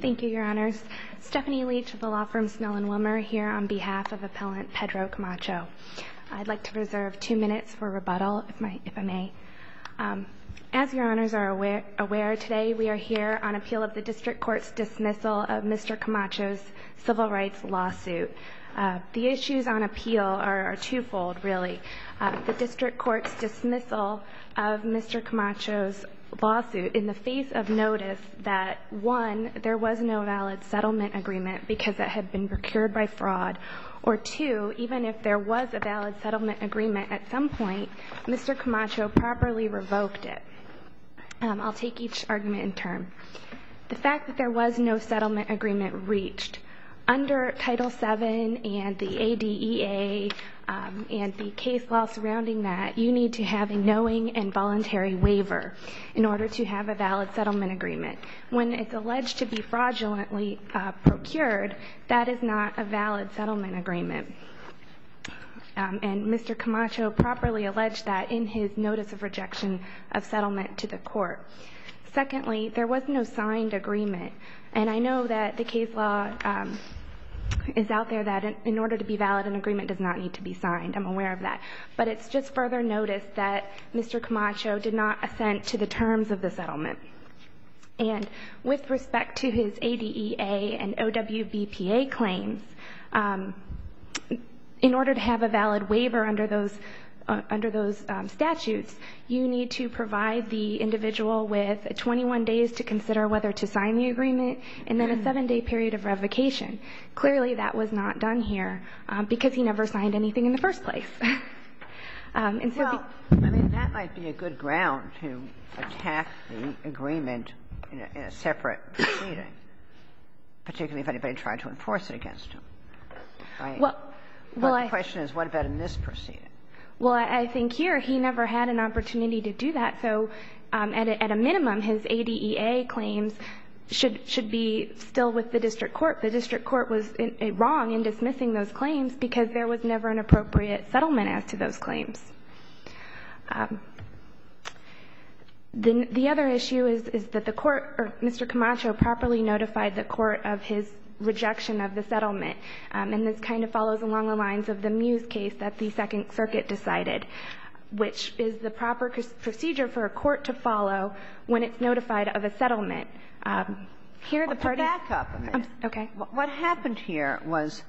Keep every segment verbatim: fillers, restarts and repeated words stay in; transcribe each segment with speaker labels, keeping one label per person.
Speaker 1: Thank you, Your Honors. Stephanie Leach of the law firm Snell and Wilmer here on behalf of Appellant Pedro Camacho. I'd like to reserve two minutes for rebuttal, if, my, if I may. Um, as Your Honors are aware, aware, today we are here on appeal of the District Court's dismissal of Mister Camacho's civil rights lawsuit. Uh, the issues on appeal are, are twofold, really. Uh, the District Court's dismissal of Mister Camacho's lawsuit in the face of notice that, one, there was no valid settlement agreement because it had been procured by fraud, or two, even if there was a valid settlement agreement at some point, Mister Camacho properly revoked it. Um, I'll take each argument in turn. The fact that there was no settlement agreement reached under Title seven and the A D E A um, and the case law surrounding that, you need to have a knowing and voluntary waiver in order to have a valid settlement agreement. When it's alleged to be fraudulently uh, procured, that is not a valid settlement agreement. Um, and Mister Camacho properly alleged that in his notice of rejection of settlement to the court. Secondly, there was no signed agreement. And I know that the case law um, is out there that in, in order to be valid, an agreement does not need to be signed. I'm aware of that. But it's just further notice that Mister Camacho did not assent to the terms of the settlement. And with respect to his A D E A and O W B P A claims, um, in order to have a valid waiver under those Uh, under those um, statutes, you need to provide the individual with twenty-one days to consider whether to sign the agreement and then a seven-day period of revocation. Clearly, that was not done here um, because he never signed anything in the first place. um, and so
Speaker 2: well, I mean, that might be a good ground to attack the agreement in a, in a separate proceeding, particularly if anybody tried to enforce it against him. Right?
Speaker 1: Well, well,
Speaker 2: but the
Speaker 1: I,
Speaker 2: question is, what about in this proceeding?
Speaker 1: Well, I think here he never had an opportunity to do that. So um, at, a, at a minimum, his A D E A claims should should be still with the district court. The district court was in, in wrong in dismissing those claims because there was never an appropriate settlement as to those claims. Um, the, the other issue is, is that the court, or Mister Camacho, properly notified the court of his rejection of the settlement. Um, and this kind of follows along the lines of the Muse case that the Second Circuit decided, which is the proper procedure for a court to follow when it's notified of a settlement. Um, here the
Speaker 2: well,
Speaker 1: parties...
Speaker 2: To back up a minute.
Speaker 1: Um, okay.
Speaker 2: What happened here was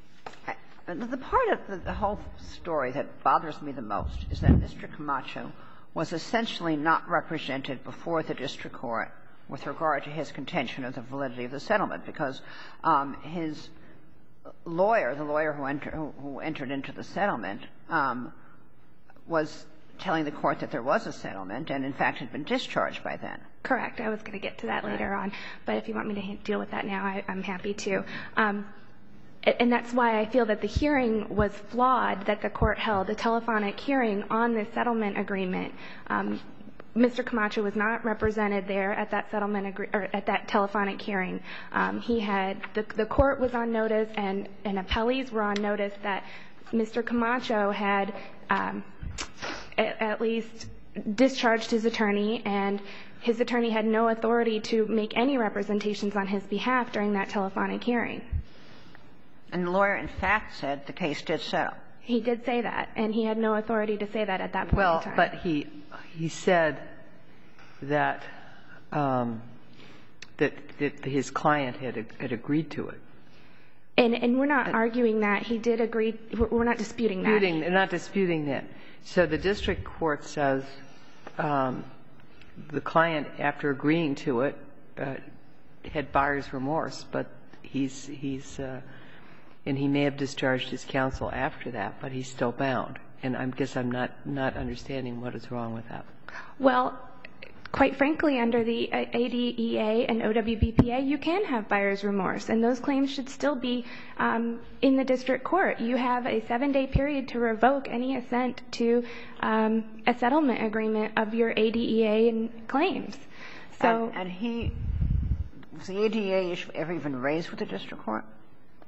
Speaker 2: the part of the, the whole story that bothers me the most is that Mister Camacho was essentially not represented before the district court with regard to his contention of the validity of the settlement, because um, his lawyer, the lawyer who, enter, who, who entered into the settlement, um, was telling the court that there was a settlement and, in fact, had been discharged by then.
Speaker 1: Correct. I was going to get to that later on. But if you want me to deal with that now, I, I'm happy to. Um, and that's why I feel that the hearing was flawed that the court held, a telephonic hearing on this settlement agreement. Um, Mister Camacho was not represented there at that settlement agree- or at that telephonic hearing. Um, he had the, the court was on notice, and, and appellees were on notice that Mister Camacho had um, at, at least discharged his attorney, and his attorney had no authority to make any representations on his behalf during that telephonic hearing.
Speaker 2: And the lawyer, in fact, said the case did settle.
Speaker 1: He did say that, and he had no authority to say that at that point
Speaker 3: well,
Speaker 1: in time.
Speaker 3: Well, but he he said that um, that that his client had had agreed to it.
Speaker 1: And and we're not arguing that. He did agree. We're not disputing that.
Speaker 3: Disputing, not disputing that. So the district court says um, the client, after agreeing to it, uh, had buyer's remorse, but he's he's. Uh, And he may have discharged his counsel after that, but he's still bound. And I guess I'm not, not understanding what is wrong with that.
Speaker 1: Well, quite frankly, under the A D E A and O W B P A, you can have buyer's remorse, and those claims should still be um, in the district court. You have a seven-day period to revoke any assent to um, a settlement agreement of your A D E A and claims. So,
Speaker 2: and, and he was the A D E A issue ever even raised with the district court?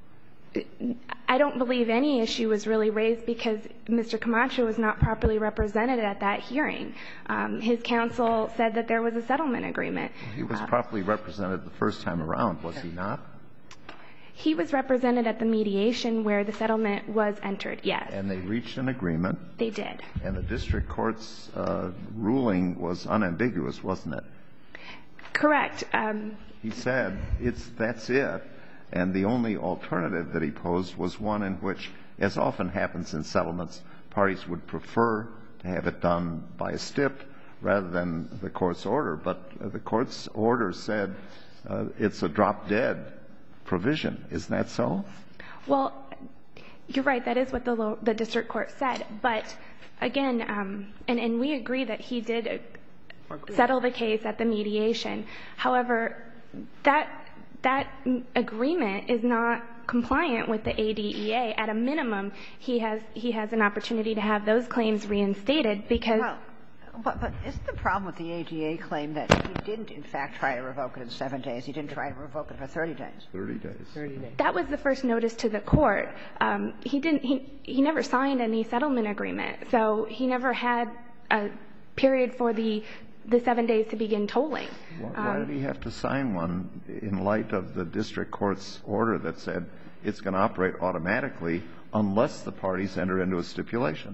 Speaker 1: I don't believe any issue was really raised because Mister Camacho was not properly represented at that hearing. Um, his counsel said that there was a settlement agreement.
Speaker 4: Well, he was
Speaker 1: uh,
Speaker 4: properly represented the first time around, was he not?
Speaker 1: He was represented at the mediation where the settlement was entered, yes.
Speaker 4: And they reached an agreement.
Speaker 1: They did.
Speaker 4: And the district court's uh, ruling was unambiguous, wasn't it?
Speaker 1: Correct. Um,
Speaker 4: he said, it's, that's it. And the only alternative that he posed was one in which, as often happens in settlements, parties would prefer to have it done by a stip rather than the court's order. But uh, the court's order said uh, it's a drop-dead provision. Isn't that so?
Speaker 1: Well, you're right. That is what the, lo- the district court said. But, again, um, and, and we agree that he did uh, settle the case at the mediation. However, that that agreement is not compliant with the A D E A. At a minimum, he has he has an opportunity to have those claims reinstated because.
Speaker 2: Well, but, but isn't the problem with the A D E A claim that he didn't, in fact, try to revoke it in seven days? He didn't try to revoke it for thirty days.
Speaker 4: Thirty days.
Speaker 3: thirty days.
Speaker 1: That was the first notice to the court. Um, he didn't. He he never signed any settlement agreement, so he never had a period for the the seven days to begin tolling.
Speaker 4: Why, why
Speaker 1: Um,
Speaker 4: did he have to sign one in light of the district court's order that said it's going to operate automatically unless the parties enter into a stipulation?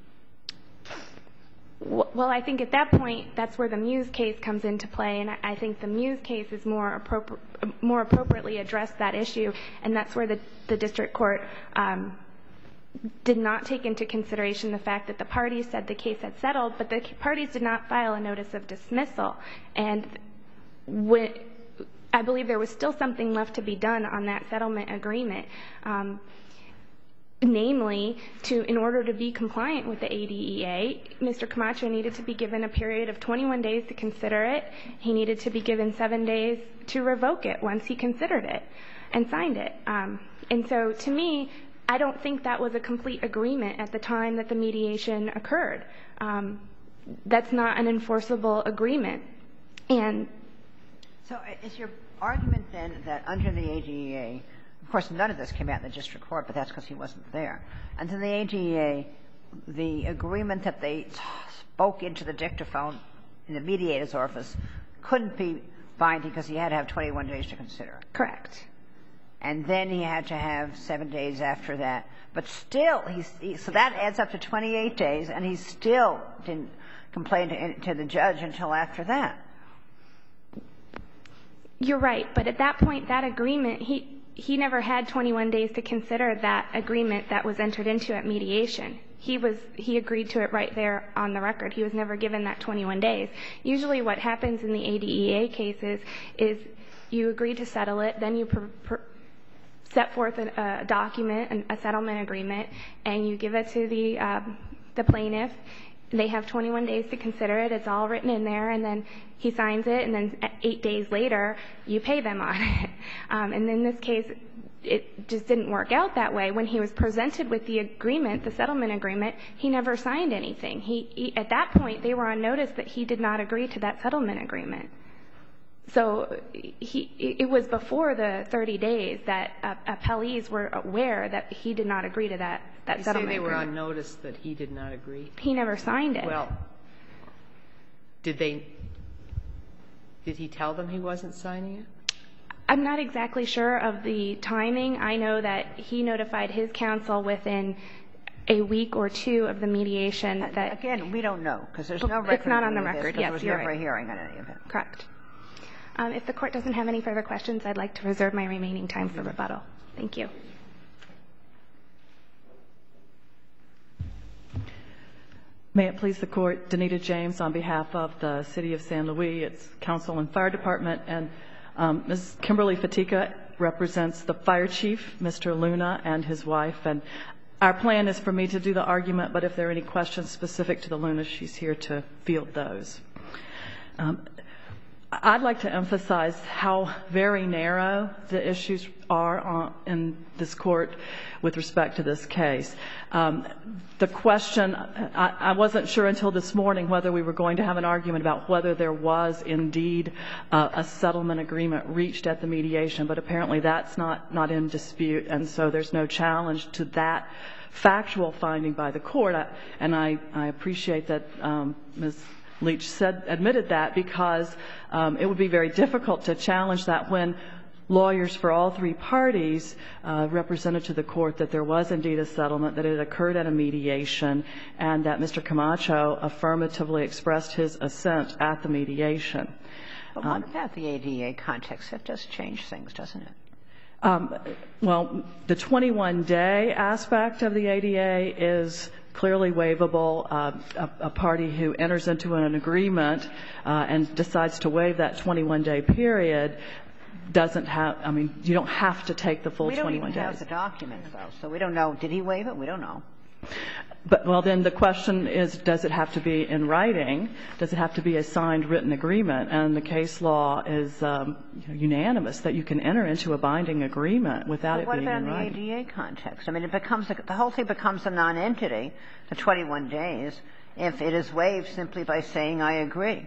Speaker 1: Well, I think at that point, that's where the Muse case comes into play, and I think the Muse case is more appropri- more appropriately addressed that issue, and that's where the, the district court um, did not take into consideration the fact that the parties said the case had settled, but the parties did not file a notice of dismissal. And when, I believe there was still something left to be done on that settlement agreement. Um, Namely, to in order to be compliant with the A D E A, Mister Camacho needed to be given a period of twenty-one days to consider it. He needed to be given seven days to revoke it once he considered it and signed it. Um, and so, to me, I don't think that was a complete agreement at the time that the mediation occurred. Um, that's not an enforceable agreement. And
Speaker 2: so, is your argument then that under the A D E A, of course, none of this came out in the district court, but that's because he wasn't there. Under the A D E A, the agreement that they spoke into the dictaphone in the mediator's office couldn't be binding because he had to have twenty-one days to consider.
Speaker 1: correct.
Speaker 2: And then he had to have seven days after that. But still, he's, he, so that adds up to twenty-eight days, and he still didn't complain to, to the judge until after that.
Speaker 1: You're right, but at that point, that agreement, he he never had twenty-one days to consider that agreement that was entered into at mediation. He was he agreed to it right there on the record. He was never given that twenty-one days. Usually what happens in the A D E A cases is you agree to settle it, then you pr- pr- set forth a, a document, a settlement agreement, and you give it to the um, the plaintiff. They have twenty-one days to consider it. It's all written in there, and then he signs it, and then eight days later, you pay them on it. Um, and in this case, it just didn't work out that way. When he was presented with the agreement, the settlement agreement, he never signed anything. He, he at that point, they were on notice that he did not agree to that settlement agreement. So he, it was before the thirty days that uh, appellees were aware that he did not agree to that, that
Speaker 3: You
Speaker 1: settlement
Speaker 3: say they were
Speaker 1: agreement.
Speaker 3: on notice that he did not agree?
Speaker 1: He never signed it.
Speaker 3: Well, did they, did he tell them he wasn't signing it?
Speaker 1: I'm not exactly sure of the timing. I know that he notified his counsel within a week or two of the mediation. That
Speaker 2: Again, we don't know, because there's no record.
Speaker 1: It's not on the
Speaker 2: of this,
Speaker 1: record.
Speaker 2: 'cause
Speaker 1: Yes,
Speaker 2: there was
Speaker 1: you're
Speaker 2: never
Speaker 1: right.
Speaker 2: a hearing on any of it.
Speaker 1: Correct. Um, if the court doesn't have any further questions, I'd like to reserve my remaining time for rebuttal. Thank you.
Speaker 5: May it please the Court, Danita James on behalf of the City of San Luis, its Council and Fire Department, and um, Miz Kimberly Fatica represents the Fire Chief, Mister Luna, and his wife. And our plan is for me to do the argument, but if there are any questions specific to the Luna, she's here to field those. Um, I'd like to emphasize how very narrow the issues are on, in this court with respect to this case. Um, the question, I, I wasn't sure until this morning whether we were going to have an argument about whether there was indeed uh, a settlement agreement reached at the mediation, but apparently that's not, not in dispute, and so there's no challenge to that factual finding by the court. I, and I, I appreciate that um, Miz Leach said, admitted that, because um, it would be very difficult to challenge that when lawyers for all three parties uh, represented to the court that there was indeed a settlement, that it occurred at a mediation, and that Mister Camacho affirmatively expressed his assent at the mediation.
Speaker 2: But what about the A D A context? That does change things, doesn't it?
Speaker 5: Um, well, the twenty-one day aspect of the A D A is clearly waivable. Uh, a, a party who enters into an agreement uh, and decides to waive that twenty-one day period doesn't have, I mean, you don't have to take the full twenty-one days.
Speaker 2: We don't even have the documents, though, so we don't know. Did he waive it? We don't know.
Speaker 5: But, well, then the question is, does it have to be in writing? Does it have to be a signed written agreement? And the case law is um, you know, unanimous that you can enter into a binding agreement without
Speaker 2: well,
Speaker 5: it being in writing.
Speaker 2: What about in the A D A context? I mean, it becomes a, the whole thing becomes a non-entity, the twenty-one days, if it is waived simply by saying, I agree.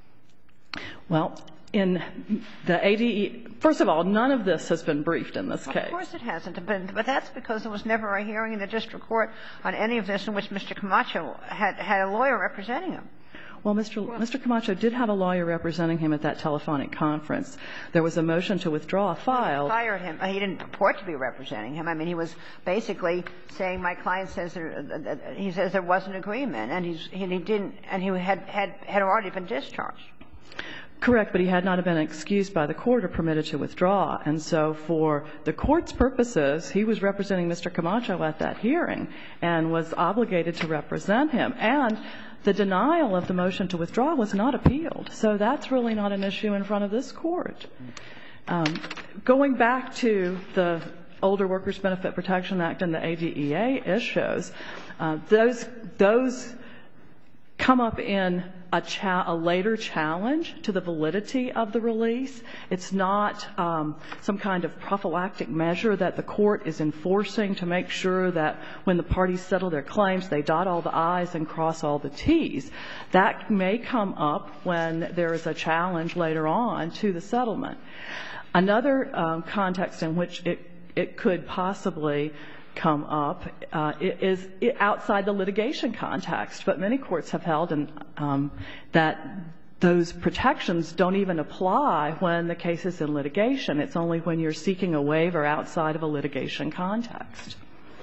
Speaker 5: Well, in the A D E, first of all, none of this has been briefed in this
Speaker 2: well,
Speaker 5: case.
Speaker 2: Of course it hasn't, but, but that's because there was never a hearing in the district court on any of this in which Mister Camacho had, had a lawyer representing him.
Speaker 5: Well, Mister Mister Camacho did have a lawyer representing him at that telephonic conference. There was a motion to withdraw a file.
Speaker 2: He fired him. He didn't purport to be representing him. I mean, he was basically saying, my client says there, uh, he says there was an agreement, and he's, he didn't, and he had, had, had already been discharged.
Speaker 5: Correct, but he had not been excused by the court or permitted to withdraw. And so for the court's purposes, he was representing Mister Camacho at that hearing and was obligated to represent him. And the denial of the motion to withdraw was not appealed. So that's really not an issue in front of this court. Um, going back to the Older Workers Benefit Protection Act and the A D E A issues, uh, those, those come up in a, cha- a later challenge to the validity of the release. It's not um, some kind of prophylactic measure that the court is enforcing to make sure that when the parties settle their claims, they dot all the I's and cross all the T's. That may come up when there is a challenge later on to the settlement. Another um, context in which it, it could possibly come up uh, is outside the litigation context, but many courts have held and, um, that those protections don't even apply when the case is in litigation. It's only when you're seeking a waiver outside of a litigation context.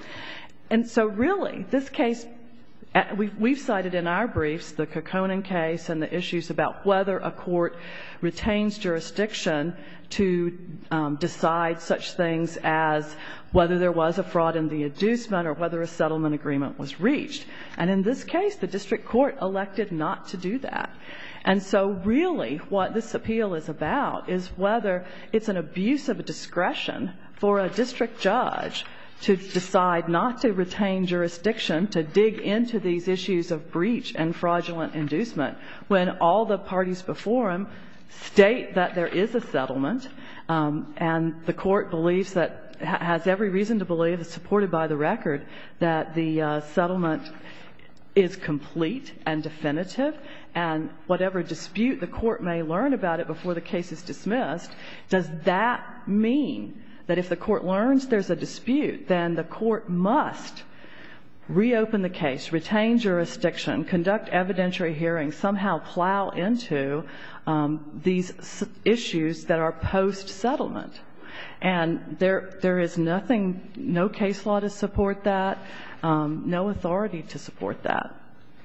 Speaker 5: And so really, this case, we've, we've cited in our briefs the Kekkonen case and the issues about whether a court retains jurisdiction to um, decide such things as whether there was a fraud in the inducement or whether a settlement agreement was reached. And in this case, the district court elected not to do that. And so really what this appeal is about is whether it's an abuse of discretion for a district judge to decide not to retain jurisdiction to dig into these issues of breach and fraudulent inducement when all the parties before him state that there is a settlement, um, and the court believes that, ha- has every reason to believe, is supported by the record, that the uh, settlement is complete and definitive, and whatever dispute the court may learn about it before the case is dismissed, does that mean that if the court learns there's a dispute, then the court must reopen the case, retain jurisdiction, conduct evidentiary hearings, somehow plow into um, these s- issues that are post-settlement? And there, there is nothing, no case law to support that, um, no authority to support that.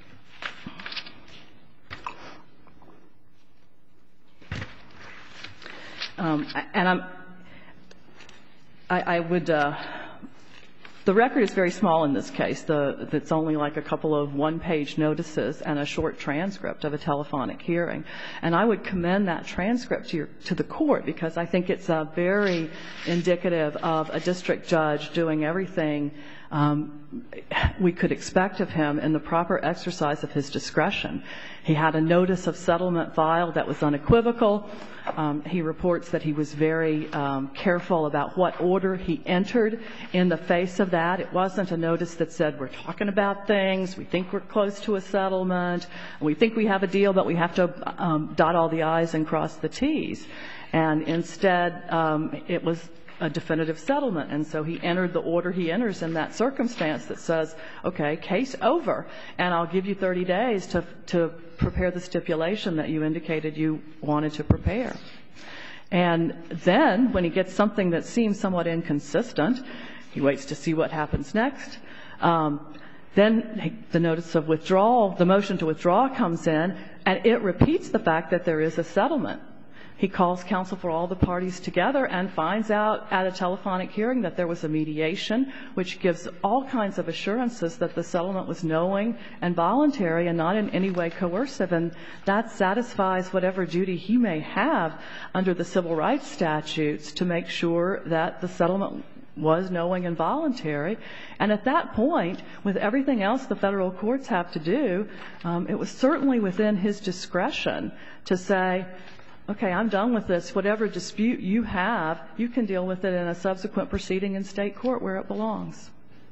Speaker 5: Um, and I'm, I, I would, uh, the record is very small in this case. The, it's only like a couple of one-page notices and a short transcript of a telephonic hearing. And I would commend that transcript to, your, to the court because I think it's uh, very indicative of a district judge doing everything um, we could expect of him in the proper exercise of his discretion. He had a notice of settlement filed that was unequivocal. Um, he reports that he was very um, careful about what order he entered in the face of that. It wasn't a notice that said, we're talking about things, we think we're close to a settlement, we think we have a deal, but we have to um, dot all the I's and cross the T's. And instead, um, it was a definitive settlement. And so he entered the order he enters in that circumstance that says, okay, case over, and I'll give you thirty days to to prepare the stipulation that you indicated you wanted to prepare. And then, when he gets something that seems somewhat inconsistent, he waits to see what happens next. Um, then the notice of withdrawal, the motion to withdraw comes in, and it repeats the fact that there is a settlement. He calls counsel for all the parties together and finds out at a telephonic hearing that there was a mediation, which gives all kinds of assurances that the settlement was knowing and voluntary and not in any way coercive. And that satisfies whatever duty he may have under the civil rights statutes to make sure that the settlement was knowing and voluntary. And at that point, with everything else the federal courts have to do, um, it was certainly within his discretion to say, okay, I'm done with this. Whatever dispute you have, you can deal with it in a subsequent proceeding in state court where it belongs.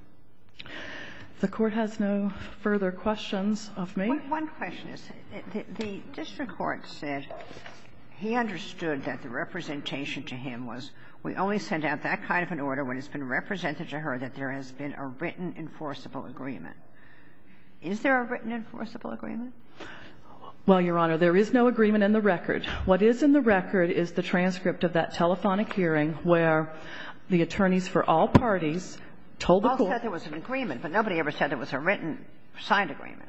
Speaker 5: The court has no further questions of me.
Speaker 2: One, one question is, the, the district court said he understood that the representation to him was, we only send out that kind of an order when it's been represented to her that there has been a written enforceable agreement. Is there a written enforceable agreement?
Speaker 5: Well, Your Honor, there is no agreement in the record. What is in the record is the transcript of that telephonic hearing where the attorneys for all parties told the court.
Speaker 2: All said there was an agreement, but nobody ever said there was a written signed agreement.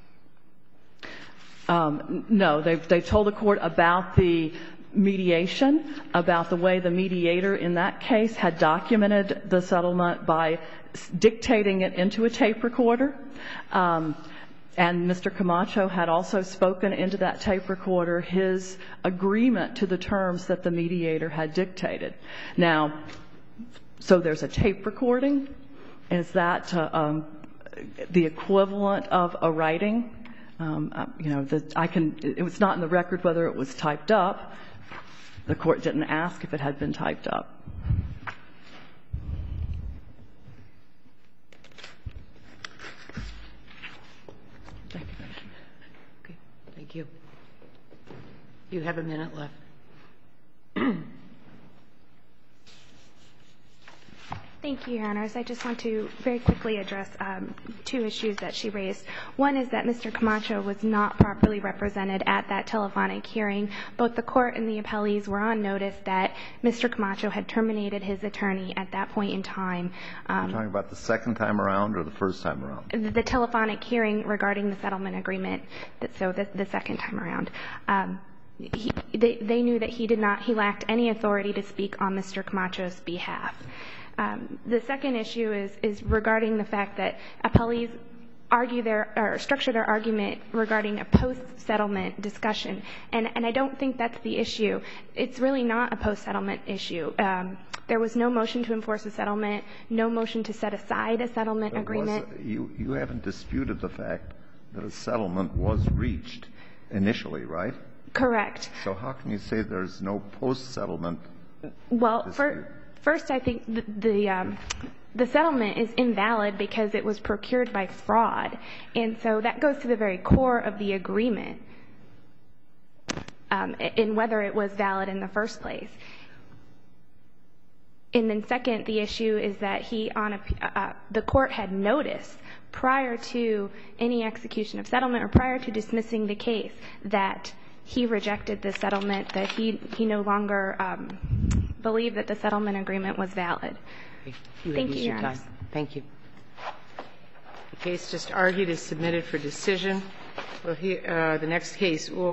Speaker 5: Um, no, they they told the court about the mediation, about the way the mediator in that case had documented the settlement by dictating it into a tape recorder. Um, And Mister Camacho had also spoken into that tape recorder his agreement to the terms that the mediator had dictated. Now, so there's a tape recording. Is that uh, um, the equivalent of a writing? Um, uh, you know, the, I can. It was not in the record whether it was typed up. The court didn't ask if it had been typed up.
Speaker 3: Thank you. You have a minute left.
Speaker 1: Thank you, Your Honors. I just want to very quickly address um, two issues that she raised. One is that Mister Camacho was not properly represented at that telephonic hearing. Both the court and the appellees were on notice that Mister Camacho had terminated his attorney at that point in time. Um,
Speaker 4: You're talking about the second time around or the first time around?
Speaker 1: The, the telephonic hearing regarding the settlement agreement, that, so the, the second time around. Um, he, they, they knew that he did not, he lacked any authority to speak on Mister Camacho's behalf. Um, the second issue is, is regarding the fact that appellees argue their, or structure their argument regarding a post-settlement discussion. And, and I don't think that's the issue. It's really not a post-settlement issue. Um, there was no motion to enforce a settlement, no motion to set aside a settlement
Speaker 4: There
Speaker 1: agreement.
Speaker 4: was, you, you haven't disputed the fact that a settlement was reached initially, right?
Speaker 1: Correct.
Speaker 4: So how can you say there's no post-settlement
Speaker 1: Well,
Speaker 4: dispute?
Speaker 1: for, first, I think the the, um, the settlement is invalid because it was procured by fraud, and so that goes to the very core of the agreement, um, in whether it was valid in the first place. And then, second, the issue is that he on a, uh, the court had noticed prior to any execution of settlement or prior to dismissing the case that he rejected the settlement, that he he no longer um, believed that the settlement agreement was valid.
Speaker 3: You
Speaker 1: Thank you, Your Honor.
Speaker 3: Thank you. The case just argued is submitted for decision. We'll hear, uh, the next case will